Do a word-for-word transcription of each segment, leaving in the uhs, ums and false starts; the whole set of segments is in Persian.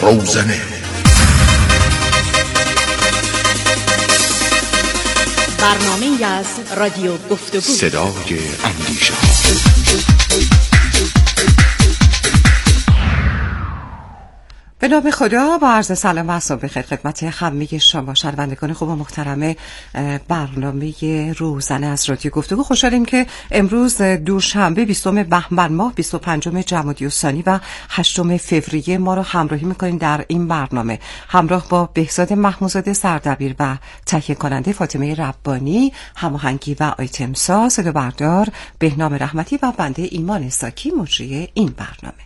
روزنه. برنامه‌ای از رادیو گفتگو، صدای اندیشه. به نام خدا، با عرض سلام و صبح بخیر خدمت همه شما شنوندگان خوب و محترم برنامه روزنه از رادیو گفتگو. خوشحالیم که امروز دوشنبه بیستم بهمن ماه بیست و پنجم جمادی الثانی و هشتم فوریه ما رو همراهی میکنیم در این برنامه، همراه با بهزاد محمودزاده سردبیر و تهیه کننده فاطمه ربانی، هماهنگی و آیتم ساز صدا بردار بهنام رحمتی و بنده ایمان ساکی مجری این برنامه.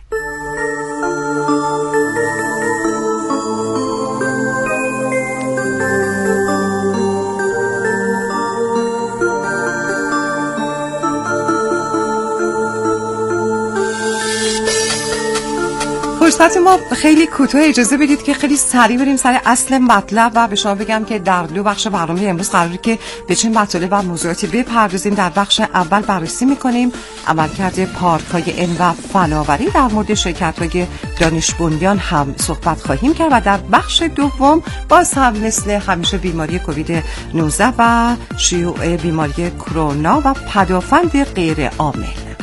فرصت ما خیلی کوتاه، اجازه بدید که خیلی سریع بریم سر اصل مطلب و به شما بگم که در دو بخش برنامه امروز قراره که به چه مطالب و موضوعاتی بپردازیم. در بخش اول بررسی میکنیم عملکرد پارک‌های علم و فناوری، در مورد شرکت‌های دانش بنیان هم صحبت خواهیم کرد و در بخش دوم باز هم مثل همیشه بیماری کووید نوزده و شیوع بیماری کرونا و پدافند غیر عامل.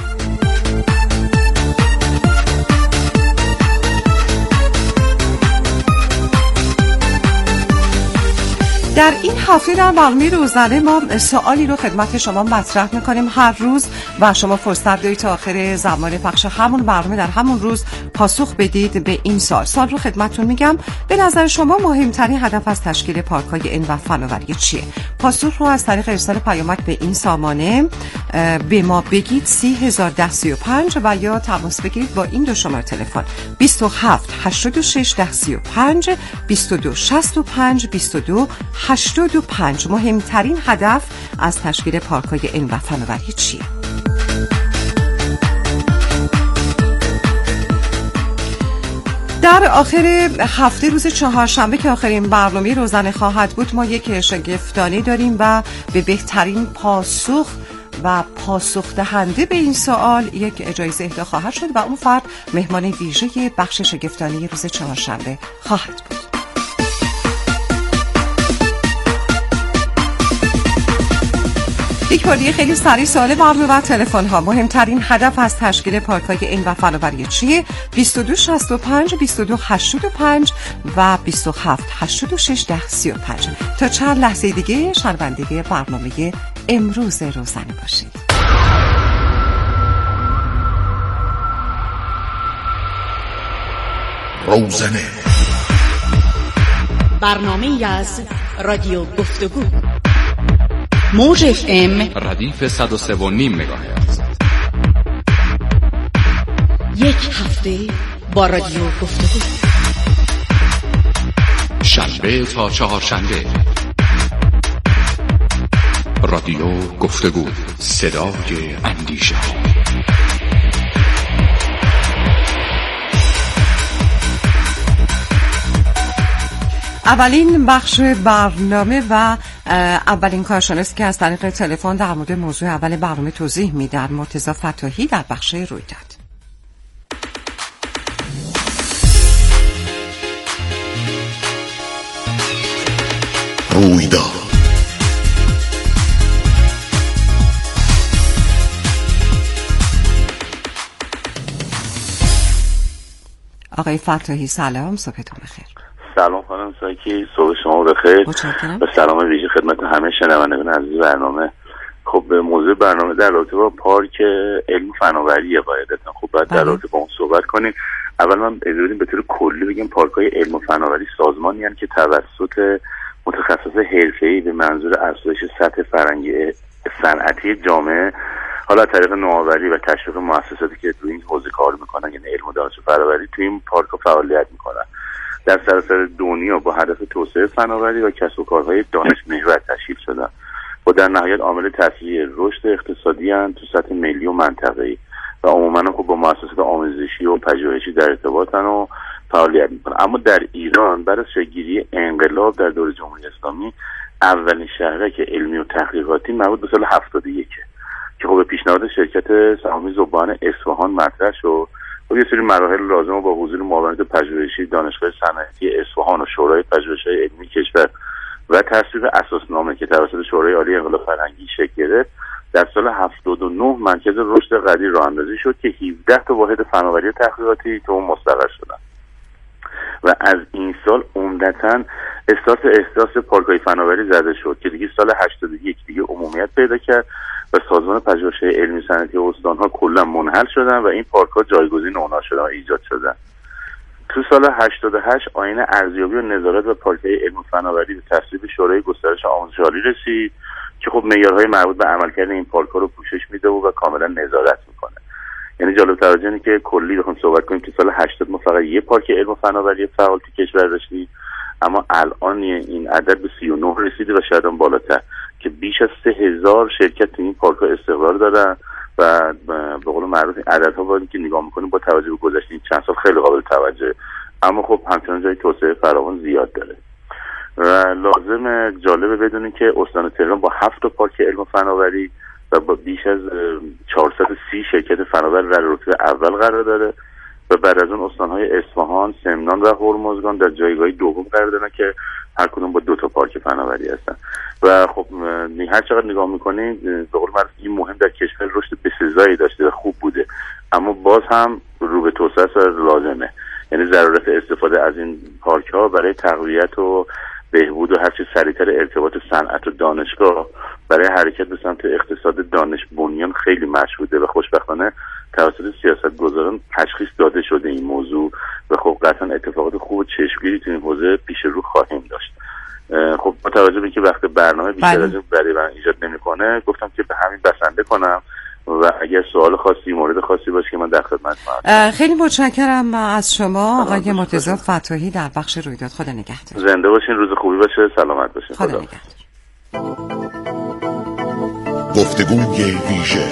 در این هفته در برنامه روزنه ما سوالی رو خدمت شما مطرح میکنیم هر روز و شما فرصت دارید تا آخر زمان پخش همون برنامه در همون روز پاسخ بدید به این سوال. سوال رو خدمتتون میگم، به نظر شما مهمترین هدف از تشکیل پارک‌های علم و فناوری چیه؟ پاسخ رو از طریق ارسال پیامک به این سامانه به ما بگید سی هزار ده سی و پنج و یا تماس بگیرید با این دو شماره تلفن بیست و هفت هشتاد و شش ده سی و پنج بیست و دو شصت و پنج بیست و دو هشتاد و پنج. مهمترین هدف از تشکیل پارک‌های علم و فناوری چیه؟ در آخر هفته روز چهارشنبه که آخرین برنامه روزنه خواهد بود، ما یک شگفتانی داریم و به بهترین پاسخ و پاسخ دهنده به این سوال یک جایزه اهدا خواهد شد و اون فرد مهمان ویژه بخش شگفتانی روز چهارشنبه خواهد بود. یک بار دیگه خیلی سریع سوال برنامه و تلفن ها. مهمترین هدف از تشکیل پارک‌های علم و فناوری چیه؟ بیست و دو شصت و پنج بیست و دو هشتاد و پنج و بیست و هفت هشتاد و شش ده سی و پنج. تا چند لحظه دیگه شنونده برنامه امروز روزنه باشید. روزنه، برنامه‌ای از رادیو گفتگو، موج اف ام ردیف صد و سه و نیم مگاهرتز. یک هفته با رادیو گفتگو، شنبه تا چهارشنبه. رادیو گفتگو، صدای اندیشه. اولین بخش برنامه و اولین کارشناسی که از طریق تلفن در مورد موضوع اول برنامه توضیح میدن مرتضی فتاحی در بخش رویداد. رویداد آقای فتاحی سلام، صبحتون بخیر. سلام خانم ساکی، صبح شما بخیر. متشکرم. و سلام ویژه خدمت همه شنوندگان عزیز برنامه. خب موضوع برنامه در رابطه با پارک علم و فناوری قاعدتا خب باید در رابطه با اون صحبت کنیم. اول من اجازه بدید به طور کلی بگم پارک‌های علم و فناوری سازمانی هستند که توسط متخصص حرفه‌ای به منظور افزایش سطح فرهنگی صنعتی جامعه، حالا از طریق نوآوری و تشویق مؤسساتی که تو این حوزه کار میکنن، یعنی علم و دانش و فناوری، تو این پارک‌ها فعالیت میکنن، در سراسر دنیا با هدف توسعه فناوری و کسب و کارهای دانش محور تشکیل شدن و در نهایت عامل تسریع رشد اقتصادی اند تو سطح ملی و منطقه‌ای و عموما خب با مؤسسات آموزشی و پژوهشی در ارتباطن و فعالیت میکنن. اما در ایران بعد از شکل‌گیری انقلاب در دوره جمهوری اسلامی، اولین شهرک علمی و تحقیقاتی مربوط به سال هفتاد و یک که خب به پیشنهاد شرکت سهامی ذوبان اصفهان مطرح شد و یه سری مراحل لازم با حضور معاونت پژوهشی دانشگاه صنعتی اصفهان و شورای پژوهش‌های علمی کشور و تصویب اساسنامه که توسط شورای عالی انقلاب فرهنگی شکل گرفت، در سال هفتاد و نه مرکز رشد قدیر راه اندازی شد که هفده تا واحد فناوری تحقیقاتی تو اون مستقر شدن و از این سال عمدتاً احساس احساس پارک‌های فناوری زده شد که دیگه سال هشتاد و یک دیگه عمومیت پیدا کرد و سازمان پژوهش‌های علمی صنعتی استان‌ها کلاً منحل شدن و این پارک‌ها جایگزین اونها شدن و ایجاد شدن. تو سال هشتاد و هشت آیین ارزیابی و نظارت و پارک‌های علم و فناوری به تصویب شورای گسترش آموزش عالی رسید که خب معیارهای مربوط به عملکرد این پارک‌ها رو پوشش میده و کاملا نظارت میکنه. یعنی جالب توجه اینه که کلی بخوام صحبت کنیم که سال هشتاد ما فقط یک پارک علم و فناوری فعال تو کشور داشتیم، اما الان این عدد به سی و نه رسیده و شاید هم بالاتر که بیش از سه هزار شرکت تو این پارک‌ها استقرار دارن و به قول معروف عددها باید که نگاه میکنیم با توجه به گذشته این چند سال خیلی قابل توجه، اما خب همچنان جای توسعه فراوان زیاد داره و لازم جالبه بدونیم که استان تهران با هفت تا پارک علم و فناوری و با بیش از چهارصد و سی شرکت فناور در رتبه اول قرار داره و بعد از اون استان‌های اصفهان، سمنان و هرمزگان در جایگاه دوم قرار دارن که هر کدوم با دو تا پارک فناوری هستن و خب هر چقدر نگاه می‌کنید به قول معروف این مهم در کشور رشد بسزایی داشته و خوب بوده، اما باز هم رو به توسعه لازمه. یعنی ضرورت استفاده از این پارک‌ها برای تقویت و بهبود و هرچی سریعتر ارتباط صنعت و دانشگاه برای حرکت به سمت اقتصاد دانش بنیان خیلی مشهوده و خوشبختانه توسط سیاستگزاران تشخیص داده شده این موضوع و خب قطعا اتفاقات خوب و چشمگیری تو این حوزه پیش رو خواهیم داشت. خب با توجه به اینکه وقت برنامه بیشتر از این برای من ایجاد نمی‌کنه گفتم که به همین بسنده کنم و اگر سوال خاصی مورد خاصی باشه که من در خدمتتونم. خیلی متشکرم از شما آقای مرتضی فتاحی در بخش رویداد. خدا نگهدار. زنده باشین، روز خوبی باشه، سلامت باشین. خدا نگهدار. گفتگوی ویژه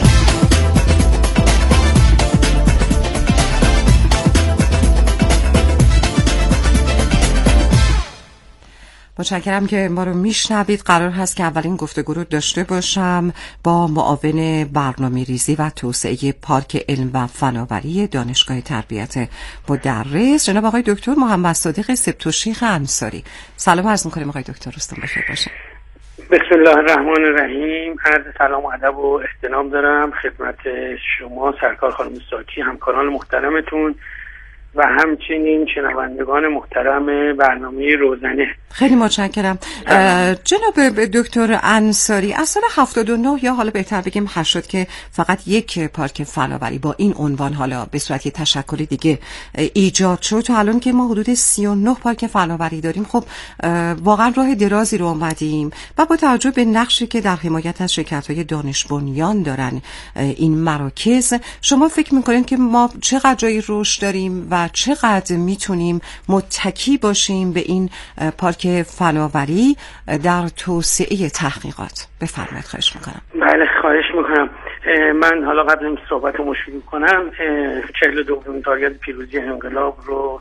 متشکرم که ما رو میشنوید. قرار هست که اولین گفتگو رو داشته باشم با معاون برنامه‌ریزی و توسعه پارک علم و فناوری دانشگاه تربیت مدرس جناب آقای دکتر محمد صادق سبتوشیخ انصاری. سلام عرض می‌کنیم آقای دکتر، روزتون بخیر باشه. بسم الله الرحمن الرحیم. عرض سلام و ادب و احترام دارم خدمت شما سرکار خانم ساچی، همکاران محترمتون و همچنین شنوندگان محترم برنامه روزنه. خیلی متشکرم. جناب دکتر انصاری، از سال هفتاد و نه یا حالا بهتر بگیم هشتاد که فقط یک پارک فناوری با این عنوان حالا به صورت تشکلی دیگه ایجاد شد تا الان که ما حدود سی و نه پارک فناوری داریم. خب واقعا راه درازی رو اومدیم و با توجه به نقشی که در حمایت از شرکت‌های دانش بنیان دارن این مراکز، شما فکر می‌کنید که ما چقدر جای رشد داریم و چقدر میتونیم متکی باشیم به این پارک فناوری در توسعه تحقیقات؟ بفرمایید، خواهش میکنم. بله خواهش میکنم. من حالا قبل اینکه صحبتمو شروع کنم چهل و دومین تارگت پیروزی انقلاب رو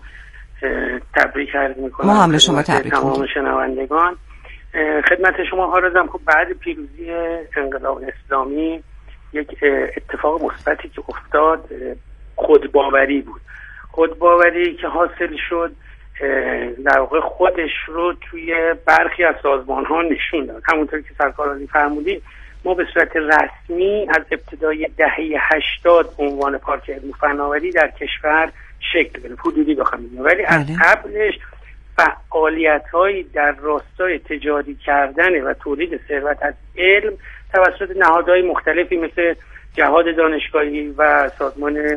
تبریک عرض میکنم. ما هم به شما تبریک میگیم. تمام شنوندگان خدمت شما عرضم. خب بعد پیروزی انقلاب اسلامی یک اتفاق مثبتی که افتاد خودباوری بود. خودباوری که حاصل شد در واقع خودش رو توی برخی از سازمان ها نشون داد. همونطور که سرکار عالی فرمودید ما به صورت رسمی از ابتدای دهه هشتاد عنوان پارک علم و فناوری در کشور شکل گرفت، حدودی بخوام بگم، ولی از قبلش فعالیت‌هایی در راستای تجاری کردن و تولید ثروت از علم توسط نهادهای مختلفی مثل جهاد دانشگاهی و سازمان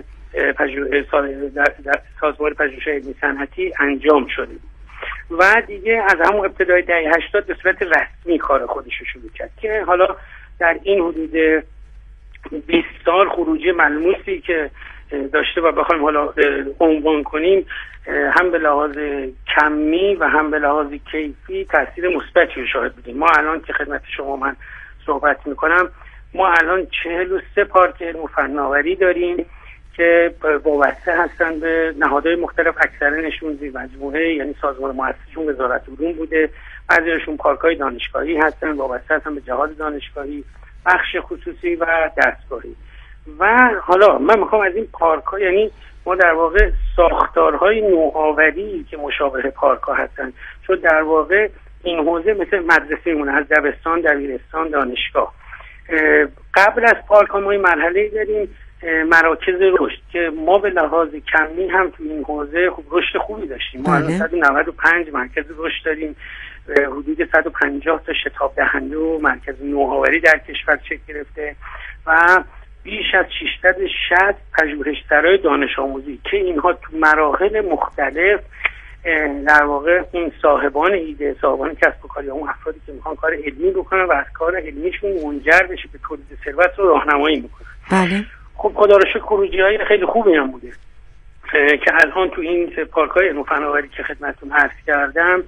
سازمان پژوهش علمی صنعتی انجام شده و دیگه از همون ابتدای دهه هشتاد به صورت رسمی کار خودش رو شروع کرد که حالا در این حدود بیست سال خروجی ملموسی که داشته و بخوایم حالا عنوان کنیم هم به لحاظ کمی و هم به لحاظ کیفی تاثیر مثبتی رو شاهد بودیم. ما الان که خدمت شما من صحبت میکنم ما الان چهل و سه پارک علم و فناوری داریم که وابسته هستن به نهادهای مختلف، اکثرنشون زیر مجموعه یعنی سازمان مؤسسشون وزارت علوم بوده، بعضیشون پارک‌های دانشگاهی هستن وابسته هستن به جهاد دانشگاهی، بخش خصوصی و دستگاهی. و حالا من میخوام از این پارک‌ها یعنی ما در واقع ساختارهای نوآوری که مشابه پارک‌ها هستن، چون در واقع این حوزه مثل مدرسه‌مون، از دبستان، دبیرستان، دانشگاه. قبل از پارک‌ها ما این مرحله داریم مراکز رشد که ما به لحاظ کمی هم تو این حوزه خوب رشد خوبی داشتیم. ما الان صد و نود و پنج مرکز رشد داریم، حدود صد و پنجاه تا شتاب دهنده و مرکز نوآوری در کشور شکل گرفته و بیش از ششصد و شصت پژوهشگرای دانش آموزی که اینها تو مراحل مختلف در واقع این صاحبان ایده، صاحبان کسب و کار یا اون افرادی که میخوان کار علمی بکنن و از کار علمیشون منجر بشه به تولید ثروت رو راهنمایی میکنن. بله. خب خدا رو شکر خروجی‌های خیلی خوبی هم بوده که الان تو این پارک‌های علم و فناوری که خدمتتون عرض کردم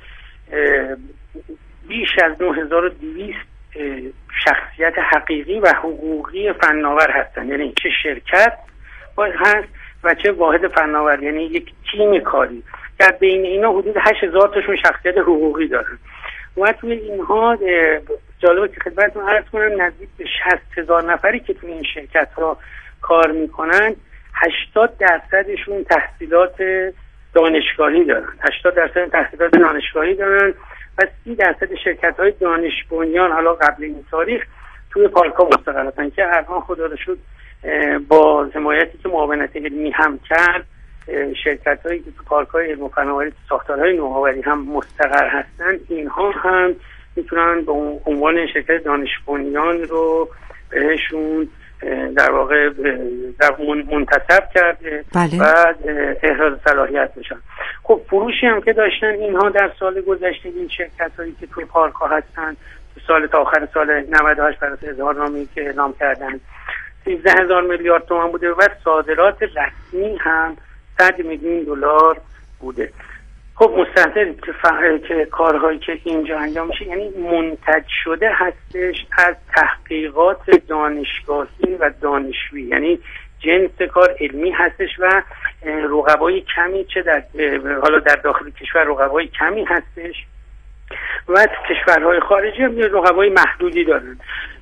بیش از نه هزار و دویست شخصیت حقیقی و حقوقی فناور هستن، یعنی چه شرکت هست و چه واحد فناور، یعنی یک تیم کاری. در بین اینا حدود هشت هزار تاشون شخصیت حقوقی دارن و توی اینها جالبه که خدمتتون عرض کنم نزدیک به شصت هزار نفری که توی این شرکت ها کار میکنن هشتاد درصدشون تحصیلات دانشگاهی دارن، هشتاد درصد تحصیلات دانشگاهی دارن و سی درصد شرکت های دانش بنیان حالا قبل این تاریخ توی پارک‌ها مستقر هستن که الان خدا رو شکر با حمایتی که معاونت علمی هم کرد شرکت هایی که تو پارک‌های علم و فناوری، ساختارهای نوآوری هم مستقر هستن، اینها هم میتونن به عنوان شرکت دانش بنیان رو بهشون در واقع در منتصب کرده بله. و احراز صلاحیت بشن. خب فروشی هم که داشتن اینها در سال گذشته این شرکت هایی که توی پارک ها هستن تو سال تا آخر سال نود و هشت برای اظهارنامه‌ای که اعلام کردن سیزده هزار میلیارد تومان بوده و صادرات رسمی هم صد میلیون دلار بوده. خب مستحضریم که فعال که کارهایی که اینجا انجام میشه یعنی منتج شده هستش از تحقیقات دانشگاهی و دانشجویی، یعنی جنس کار علمی هستش و رقبای کمی چه در حالا در داخل کشور رقبای کمی هستش و کشورهای خارجی هم رقبای محدودی دارن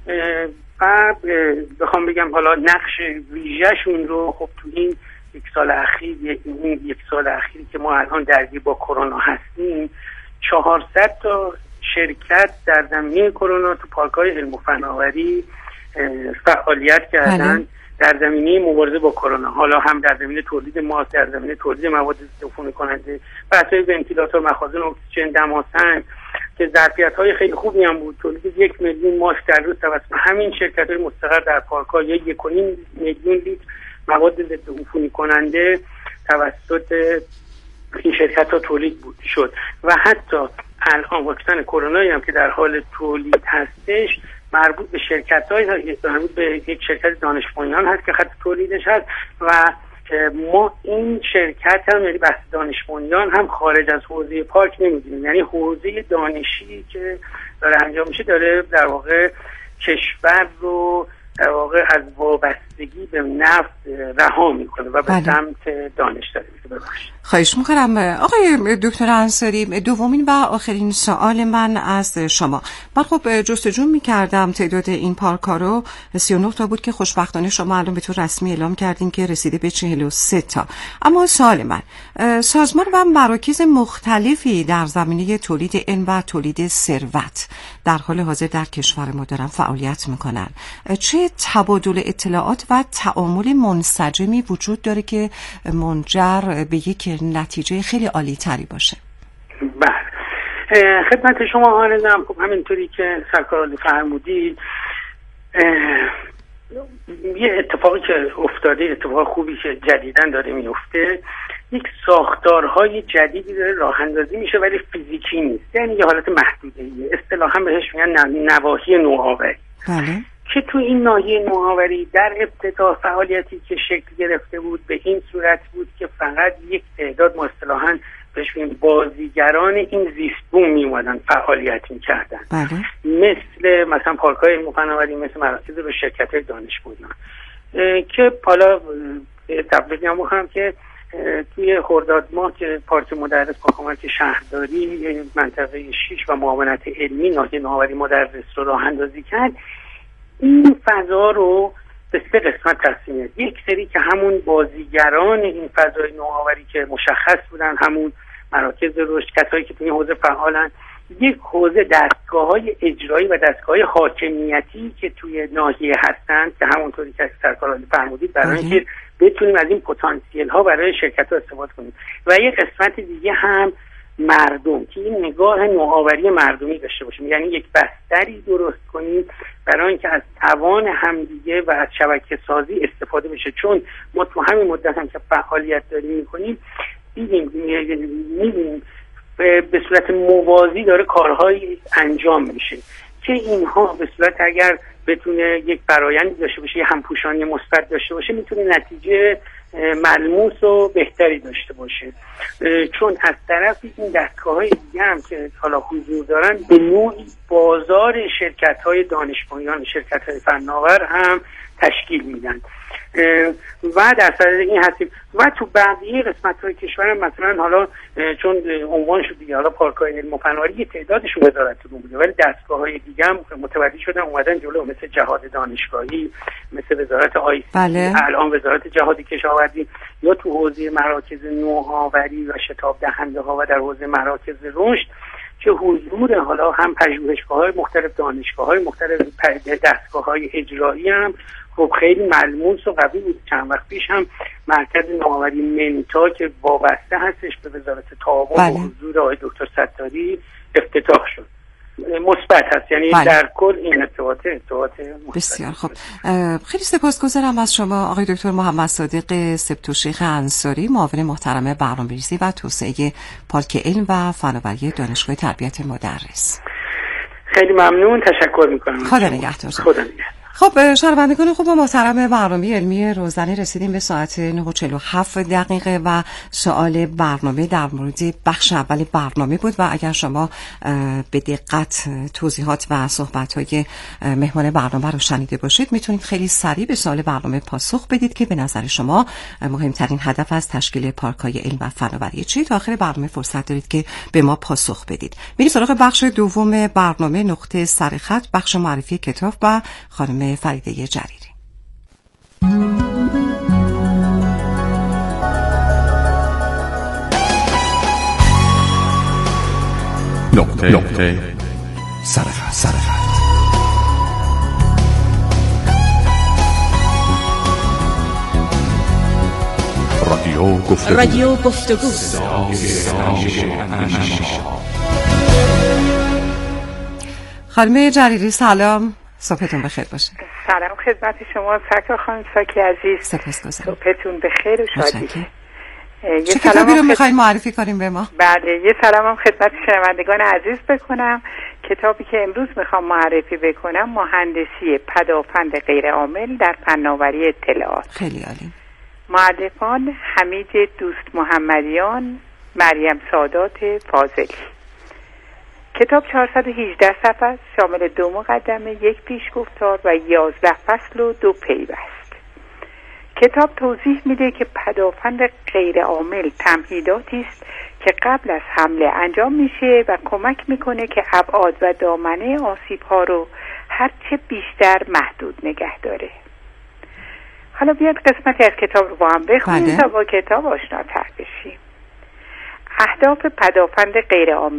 و بخوام بگم حالا نقش ویژه‌شون رو خب تو این یک سال اخیر این یک سال اخیری که ما الان درگیر با کرونا هستیم چهارصد تا شرکت در زمینه کرونا تو پارک‌های علم و فناوری فعالیت کردن در زمینه مبارزه با کرونا، حالا هم در زمینه تولید ماسک، در زمینه تولید مواد عفونی کننده، بحث‌های ونتیلاتور، مخازن اکسیژن، دماسنج که ظرفیت‌های خیلی خوبی هم بود. تولید یک میلیون ماسک در روز توسط همین شرکت‌های مستقر در پارک‌ها یا یک و نیم میلیون لیتر مواد ضد عفونی کننده توسط این شرکت‌ها تولید بود شد و حتی الان واکسن کرونایی هم که در حال تولید هستش مربوط به شرکت‌های مربوط به یک شرکت دانش بنیان هست که خط تولیدش هست و ما این شرکت هم یعنی بحث دانش بنیان هم خارج از حوزه پارک نمی‌دونیم، یعنی حوزه دانشی که داره انجام میشه داره در واقع کشور رو در واقع از وابستگی به نفت رها میکنه و به بله. سمت دانش داره میره. خواهش میکنم آقای دکتر انصاری. دومین و آخرین سوال من از شما، من خب جستجو میکردم تعداد این پارک ها رو سی و نه تا بود که خوشبختانه شما الان به طور رسمی اعلام کردین که رسیده به چهل و سه تا. اما سوال من، سازمان و مراکز مختلفی در زمینه تولید علم و تولید ثروت در حال حاضر در کشور ما دارن فعالیت میکنن، چه تبادل اطلاعات و تعامل منسجمی وجود داره که منجر به یک نتیجه خیلی عالی تری باشه؟ بله خدمت شما عرضم. خب همینطوری که سرکار عالی فرمودید یه اتفاقی که افتاده، اتفاق خوبی که جدیداً داره میفته، یک ساختارهای جدیدی داره راه اندازی میشه ولی فیزیکی نیست، یعنی یه حالت محدوده‌ایه، اصطلاحاً بهش میگن نواحی نوآوری. بله. که تو این ناحیه نوآوری در ابتدا فعالیتی که شکل گرفته بود به این صورت بود که فقط یک تعداد اصطلاحاً بهش میگن بازیگران این زیستبوم می اومدن فعالیت می‌کردن. بله. مثل مثلا پارک‌های علم و فناوری، مثل مراکز و شرکت‌های دانش بنیان که حالا تبلیغ هم بکنم که توی خرداد ماه که پارک مدرس با کمک شهرداری منطقه شش و معاونت علمی ناحیه نوآوری مدرس رو راه اندازی کرد، این فضا رو به سه قسمت تقسیم. یک سری که همون بازیگران این فضای نوآوری که مشخص بودن، همون مراکز رشد، کسایی که توی حوزه فعالن. یک حوزه دستگاه‌های اجرایی و دستگاه‌های حاکمیتی که توی ناحیه هستند که همونطوری که سرکار عالی فرمودید، برای اینکه بتونیم از این پتانسیل‌ها برای شرکت‌ها استفاده کنیم. و یک قسمت دیگه هم مردم، که این نگاه نوآوری مردمی داشته باشیم، یعنی یک بستری درست کنیم برای اینکه از توان همدیگه و از شبکه سازی استفاده بشه. چون ما تو همین مدت هم که فعالیت داریم می‌کنیم دیدیم می‌بینیم به صورت موازی داره کارهایی انجام میشه که اینها به صورت اگر بتونه یک فرآیندی داشته باشه، یه همپوشانی مثبت داشته باشه، میتونه نتیجه ملموس و بهتری داشته باشه. چون از طرفی این دستگاه‌های دیگه هم که حالا حضور دارن به نوعی بازار شرکت‌های دانش‌بنیان، شرکت‌های فناور هم تشکیل میدن و در صدد این هستیم. و تو بقیه قسمت‌های کشور هم مثلا حالا چون عنوان شد دیگه، حالا پارک‌های علم و فناوری تعدادشون وزارتتون بوده، ولی دستگاه‌های دیگه هم متوجه شدن اومدن جلو، مثل جهاد دانشگاهی، مثل وزارت آی سی، بله. الان وزارت جهاد کشاورزی، یا تو حوزه مراکز نوآوری و شتاب دهنده ها و در حوزه مراکز رشد که حضور حالا هم پژوهشگاه‌های مختلف، دانشگاه‌های مختلف، دستگاه‌های اجرایی هم خب خیلی ملموس و قوی بود. چند وقت پیش هم مرکز نوآوری منتا که وابسته هستش به وزارت تعاون بله. و حضور آقای دکتر ستاری افتتاح شد. مثبت هست، یعنی بله. در کل این ارتباط ارتباط بسیار خوب. خیلی سپاسگزارم از شما آقای دکتر محمد صادق سبتوشیخ انصاری، معاون محترم برنامه‌ریزی و توسعه پارک علم و فناوری دانشگاه تربیت مدرس. خیلی ممنون، تشکر میکنم. خدا نگهدار. خدا نگهدار. خب شنوندگان خوب و محترم برنامه علمی روزانه، رسیدیم به ساعت نه و چهل و هفت دقیقه و سوال برنامه در مورد بخش اول برنامه بود و اگر شما به دقت توضیحات و صحبت‌های مهمان برنامه رو شنیده باشید میتونید خیلی سریع به سوال برنامه پاسخ بدید که به نظر شما مهمترین هدف از تشکیل پارک‌های علم و فناوری چیه. تا آخر برنامه فرصت دارید که به ما پاسخ بدید. میریم سراغ بخش دوم برنامه، نقطه سرخط، بخش معرفی کتاب و خانم فریده جریری. نقطه نقطه سرخط سرخط رادیو گفتگو رادیو گفتگو خانم جریری سلام، صبحتون بخیر باشه. سلام خدمت شما سرکار خانم ساکی عزیز، سپاسگزارم. صبحتون بخیر و شادی. چه کتابی رو میخواین معرفی کنیم به ما؟ بله، یه سلام هم خدمت شنوندگان عزیز بکنم. کتابی که امروز میخوام معرفی بکنم مهندسی پدافند غیرعامل در فناوری اطلاعات. خیلی عالی. مؤلفان حمید دوست محمدیان، مریم سادات فاضلی. کتاب چهارصد و هجده صفحه است، شامل دو مقدمه، یک پیشگفتار و یازده فصل و دو پیوست. کتاب توضیح میده که پدافند غیر عامل تمهیداتی است که قبل از حمله انجام میشه و کمک میکنه که ابعاد و دامنه آسیب‌ها رو هرچه بیشتر محدود نگه داره. حالا بیاد قسمتی از کتاب رو با هم بخونیم تا با کتاب آشناتر بشیم. اهداف پدافند غیر عامل: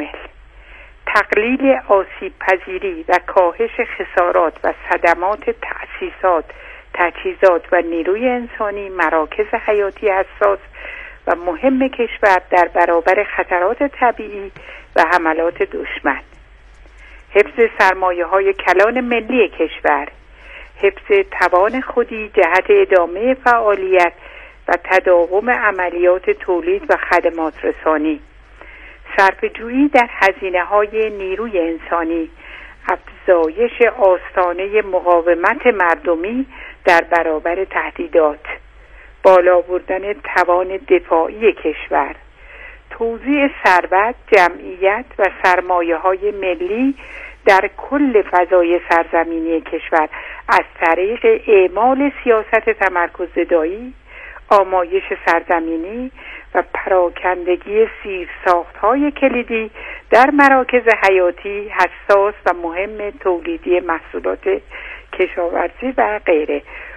تقلیل آسیب پذیری و کاهش خسارات و صدمات تأسیسات، تجهیزات و نیروی انسانی، مراکز حیاتی حساس و مهم کشور در برابر خطرات طبیعی و حملات دشمن. حفظ سرمایه‌های کلان ملی کشور، حفظ توان خودی جهت ادامه فعالیت و تداوم عملیات تولید و خدمات رسانی، صرفه‌جویی در هزینه‌های نیروی انسانی، افزایش آستانه مقاومت مردمی در برابر تهدیدات، بالا بردن توان دفاعی کشور، توزیع ثروت، جمعیت و سرمایه‌های ملی در کل فضای سرزمینی کشور از طریق اعمال سیاست تمرکزدایی، آمایش سرزمینی و پراکندگی زیرساخت‌های کلیدی در مراکز حیاتی حساس و مهم تولیدی محصولات کشاورزی و غیره.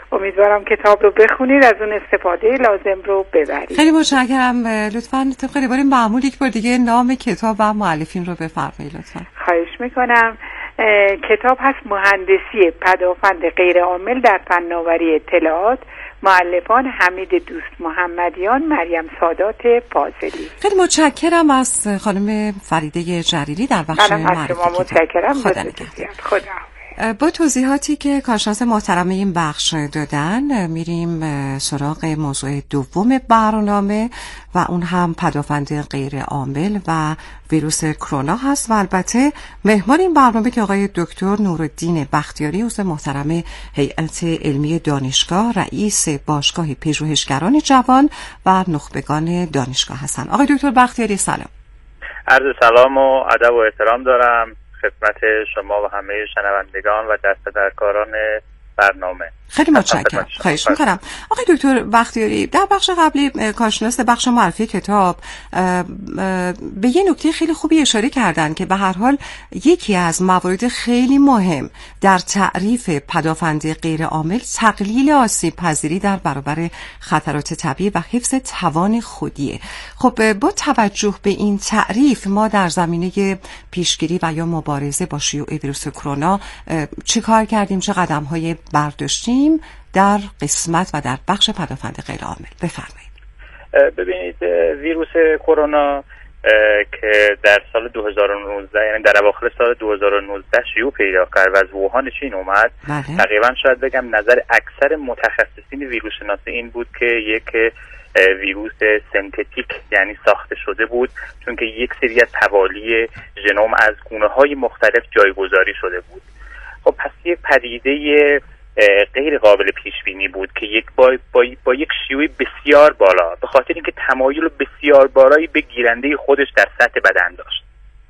امیدوارم کتاب رو بخونید، از اون استفاده لازم رو ببرید. خیلی متشکرم. لطفاً طبق روال معمول یک بار دیگه نام کتاب و مؤلفین رو بفرمایید لطفاً. خواهش میکنم. کتاب هست مهندسی پدافند غیر عامل در فناوری اطلاعات، مؤلفان حمید دوست محمدیان، مریم سادات فاضلی. خیلی متشکرم از خانم فریده جلیلی در بخش معرفی کتاب. متشکرم. خدا خدا. با توضیحاتی که کارشناس محترم این بخش دادن میریم سراغ موضوع دوم برنامه و اون هم پدافند غیر عامل و ویروس کرونا هست و البته مهمان این برنامه که آقای دکتر نورالدین بختیاری عضو محترم هیئت علمی دانشگاه، رئیس باشگاه پژوهشگران جوان و نخبگان دانشگاه هستن. آقای دکتر بختیاری سلام. عرض سلام و ادب و احترام دارم خدمت شما و همه شنوندگان و دسته‌درکاران برنامه. خیلی متشکرم. خواهش می‌کنم. آقای دکتر بختیاری، در بخش قبلی کارشناس بخش معرفی کتاب به یه نکته خیلی خوبی اشاره کردن که به هر حال یکی از موارد خیلی مهم در تعریف پدافند غیر عامل تقلیل آسیب پذیری در برابر خطرات طبیعی و حفظ توان خودیه. خب با توجه به این تعریف ما در زمینه پیشگیری و یا مبارزه با شیوع ویروس کرونا چه کار کردیم، چه قدم‌های برداشتیم در قسمت و در بخش پدافند غیر عامل؟ بفرمایید. ببینید ویروس کرونا که در سال دو هزار و نوزده، یعنی در اواخر سال دو هزار و نوزده شیوع پیدا کرد و از ووهان چین اومد، بله. تقریبا شاید بگم نظر اکثر متخصصین ویروس شناسی این بود که یک ویروس سنتتیک یعنی ساخته شده بود، چون که یک سری از توالی ژنوم از گونه‌های مختلف جایگذاری شده بود. خب پس یک پدیده غیر قابل پیش بینی بود که یک با, با, با یک شیوع بسیار بالا، به خاطر اینکه تمایل بسیار بالایی به گیرنده خودش در سطح بدن داشت.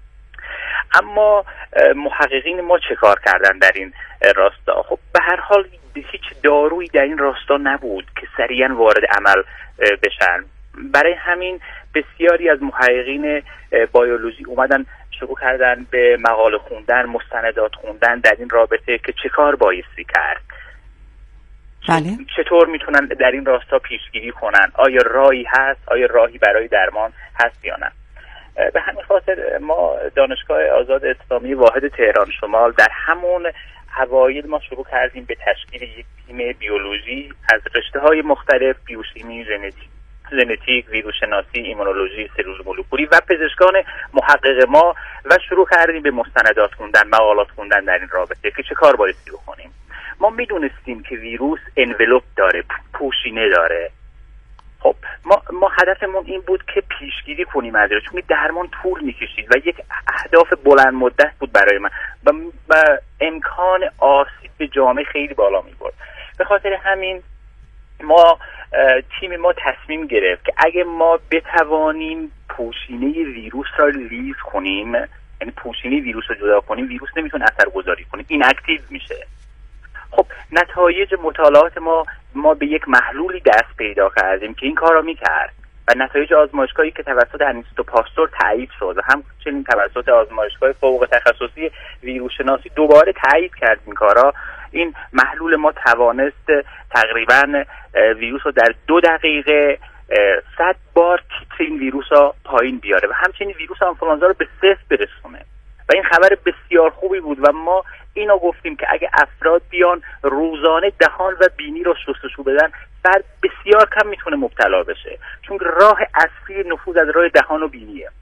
اما محققین ما چه کار کردن در این راستا؟ خب به هر حال هیچ دارویی در این راستا نبود که سریعا وارد عمل بشن. برای همین بسیاری از محققین بیولوژی اومدن شروع کردن به مقاله خوندن، مستندات خوندن در این رابطه که چه کار بایستی کرد. بله. چطور میتونن در این راستا پیشگیری کنن؟ آیا راهی هست؟ آیا راهی برای درمان هست یا نه؟ به همین خاطر ما دانشگاه آزاد اسلامی واحد تهران شمال در همون اوایل ما شروع کردیم به تشکیل یک تیم بیولوژی از رشته‌های مختلف، بیوشیمی، ژنتیک، ژنتیک، ویروس شناسی، ایمونولوژی، سلول مولکولی و پزشکان محقق ما و شروع کردیم به مستندات خوندن، مقالات خوندن در این رابطه که چه کار بایستی بکنیم. ما میدونستیم که ویروس انولوپ داره، پوشینه داره. خب ما ما هدفمون این بود که پیشگیری کنیم از این، چون درمان طول میکشید و یک اهداف بلند مدت بود برای من و, و امکان آسیب به جامعه خیلی بالا میبرد. به خاطر همین ما تیم ما تصمیم گرفت که اگه ما بتوانیم پوشینه ویروس را لیز کنیم، یعنی پوشینه ویروس رو جدا کنیم، ویروس نمیتونه اثرگذاری کنه، این اکتیو میشه. خب نتایج مطالعات ما ما به یک محلولی دست پیدا کردیم که این کار را میکرد و نتایج آزمایشگاهی که توسط انیستو پاستور تایید شد و همچنین توسط آزمایشگاه فوق تخصصی ویروس شناسی دوباره تایید کرد این کارا، این محلول ما توانست تقریبا ویروس رو در دو دقیقه صد بار تیتر این ویروس رو پایین بیاره و همچنین ویروس آنفولانزا رو به صفر برسونه و این خبر بسیار خوبی بود و ما اینو گفتیم که اگه افراد بیان روزانه دهان و بینی رو شستشو بدن، فرد بسیار کم میتونه مبتلا بشه، چون راه اصلی نفوذ از راه دهان و بینیه.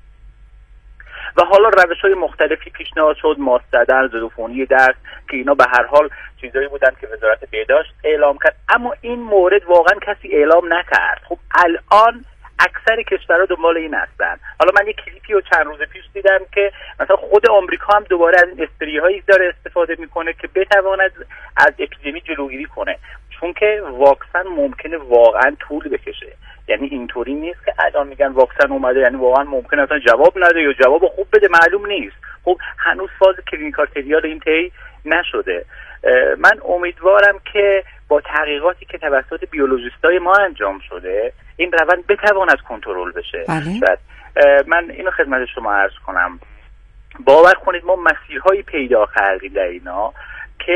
و حالا روش‌های مختلفی پیشنهاد شد، ماسک زدن، ضدعفونی دست، که اینا به هر حال چیزایی بودن که وزارت بهداشت اعلام کرد، اما این مورد واقعا کسی اعلام نکرد. خب الان اکثر کشورها دنبال این هستن. حالا من یک کلیپی رو چند روز پیش دیدم که مثلا خود آمریکا هم دوباره از این اسپری‌هایی داره استفاده میکنه که بتواند از اپیدمی جلوگیری کنه، چون که واکسن ممکنه واقعا طول بکشه. یعنی اینطوری نیست که الان میگن واکسن اومده یعنی واقعا ممکنه اصلا جواب نده یا جواب خوب بده، معلوم نیست. خب هنوز فاز کلینیکال تریال این طی نشده. من امیدوارم که با تحقیقاتی که توسط بیولوژیستای ما انجام شده این روند بتواند کنترل بشه. بله. من اینو خدمت شما عرض کنم، باور کنید ما مسیرهایی پیدا کردیم در اینا که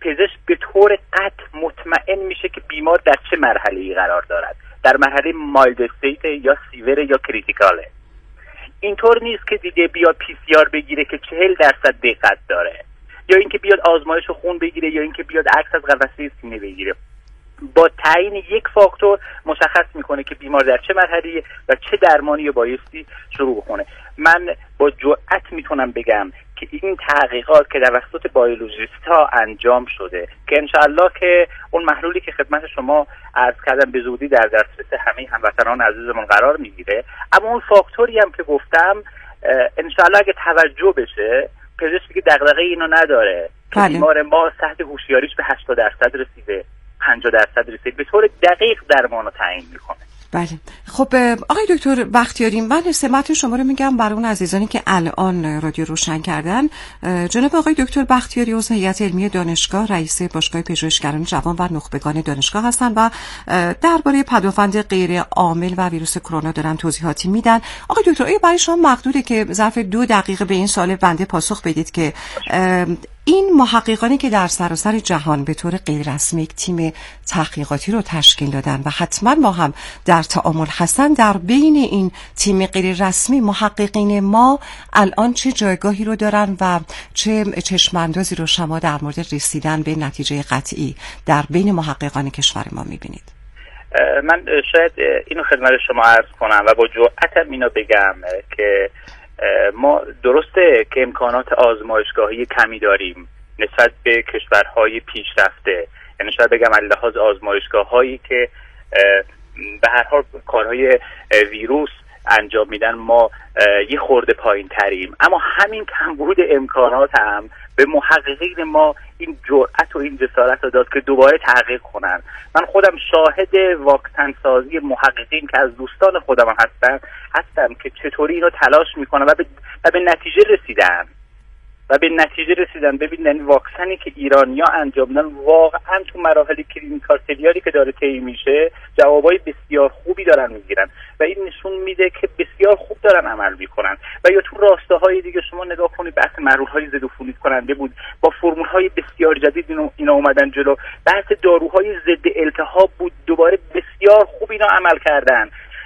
پزشک به طور قطع مطمئن میشه که بیمار در چه مرحله‌ای قرار دارد، در مرحله مایلد استیت یا سیور یا کریتیکاله. اینطور نیست که دیگه بیاد پی سی آر بگیره که چهل درصد دقت داره، یا اینکه بیاد آزمایش خون بگیره، یا اینکه بیاد عکس از قفسه سینه بگیره. با تعیین یک فاکتور مشخص میکنه که بیمار در چه مرحله‌ای و چه درمانی بایستی شروع بکنه. من با جرئت میتونم بگم که این تحقیقات که توسط بیولوژیست ها انجام شده که انشاءالله که اون محلولی که خدمت شما عرض کردم به زودی در دسترس همه هموطنان عزیزمون قرار میگیره، اما اون فاکتوری هم که گفتم انشاءالله اگه توجه بشه، پزشکی که دغدغه اینو نداره که بیمار ما سطح هوشیاریش به هشتاد درصد رسیده، پنجاه درصد رسید، به طور دقیق درمان رو تعیین میکنه. بله. خب آقای دکتر بختیاری، من سمت شما رو میگم برای اون عزیزانی که الان رادیو روشن کردن. جناب آقای دکتر بختیاری عضو هیئت علمی دانشگاه، رئیس باشگاه پژوهشگران جوان و نخبگان دانشگاه هستن و درباره پدافند غیر عامل و ویروس کرونا دارن توضیحاتی میدن. آقای دکتر، آیا برای شما مقدوره که ظرف دو دقیقه به این سوال بنده پاسخ بدید که این محققانی که در سراسر جهان به طور غیر رسمی یک تیم تحقیقاتی رو تشکیل دادن و حتما ما هم در تعامل هستن، در بین این تیم غیر رسمی محققین ما الان چه جایگاهی رو دارن و چه چشماندازی رو شما در مورد رسیدن به نتیجه قطعی در بین محققان کشور ما میبینید؟ من شاید اینو خدمت شما عرض کنم و با جرأتم اینو بگم که ما درسته که امکانات آزمایشگاهی کمی داریم نسبت به کشورهای پیشرفته، یعنی شاید بگم از لحاظ آزمایشگاه‌هایی که به هر حال کارهای ویروس انجام میدن ما یه خورده پایین تریم، اما همین کمبود امکانات هم به محققین ما این جرأت و این جسارت رو داد که دوباره تحقیق کنن. من خودم شاهد واکسن سازی محققین که از دوستان خودم هستم هستم که چطوری اینو تلاش میکنن و به, و به نتیجه رسیدن و به نتیجه رسیدن. ببینید واکسنی که ایرانیا انجام دادن واقعا تو مراحل کلینیکال تریالی که داره طی میشه جوابای بسیار خوبی دارن میگیرن و این نشون میده که بسیار خوب دارن عمل میکنن. و یا تو راستاهای دیگه شما نگاه کنید، بحث مرحولهای ضد عفونی کننده بود، با فرمولهای بسیار جدید اینا اومدن جلو. بحث داروهای ضد التهاب بود، دوباره بسیار خوب اینا عمل کردن.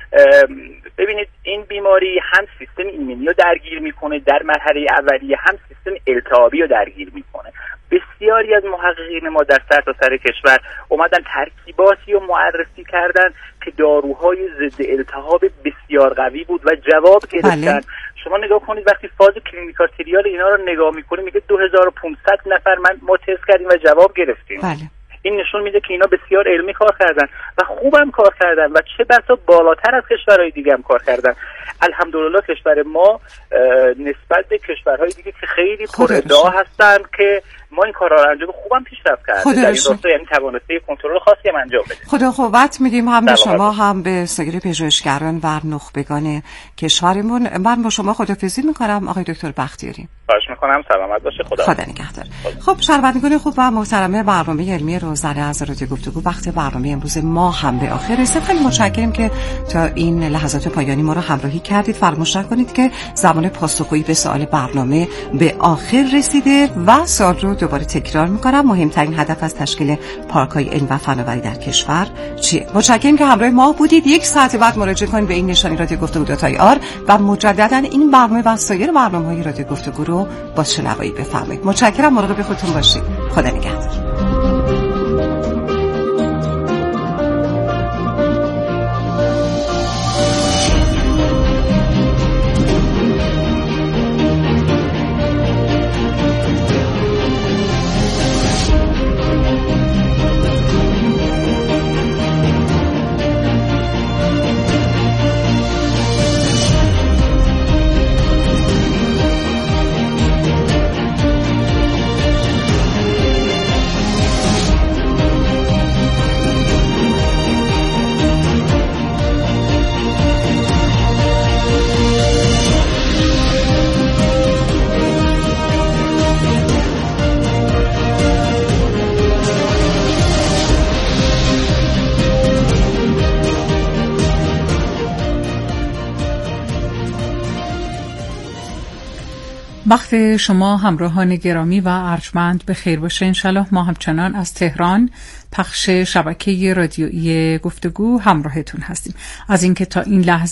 ببینید این بیماری هم سیستم ایمنی رو درگیر میکنه در مرحله اولیه، هم سیستم التهابی رو درگیر میکنه. بسیاری از محققین ما در سرتاسر کشور اومدن ترکیباتی رو معرفی کردن که داروهای ضد التهاب بسیار قوی بود و جواب گرفتن. بله. شما نگاه کنید وقتی فاز کلینیکال تریال اینا رو نگاه میکنید میگه دو هزار و پانصد نفر من ما تست کردیم و جواب گرفتیم. بله. این نشون میده که اینا بسیار علمی کار کردن و خوبم کار کردن و چه بسا بالاتر از کشورهای دیگه هم کار کردن. الحمدلله کشور ما نسبت به کشورهای دیگه که خیلی پر ادعا هستن که ما این کارا رو انجام خوبم پیشرفت کردیم، در این راستا یعنی توانسته کنترل خاصی هم انجام بدیم. خدا قوت میدیم هم به شما هم به سایر پژوهشگران و نخبگان کشورمون. من با شما خداحافظی میکنم آقای دکتر بختیاری. خواهش میکنم، سلامت باشه. خدا خدا نگهدار. خب شنوندگان خوب و محترم برنامه علمی روزانه از رادیو گفتگو، وقت برنامه امروز ما هم به آخر رسید. خیلی متشکرم که تا این لحظات پایانی ما رو همراهی کردید. فراموش نکنید که زمان پاسخگویی به سوال برنامه به آخر رسیده و سوال رو دوباره تکرار میکنم. مهمترین هدف از تشکیل پارک‌های علم و فناوری در کشور چیه؟ متشکرم که همراه ما بودید. یک ساعت بعد مراجعه کنید به این نشانی رادیو گفتگو دات آی آر و مجددا این برنامه و سایر برنامه‌های رادیو گفتگو رو با شنوایی بفرمایید. متشکرم. مراقب خودتون باشید. خدا نگهدار. وقت شما همراهان گرامی و ارجمند به خیر باشه. انشالله ما همچنان از تهران پخش شبکه رادیویی گفتگو همراهتون هستیم. از اینکه تا این لحظه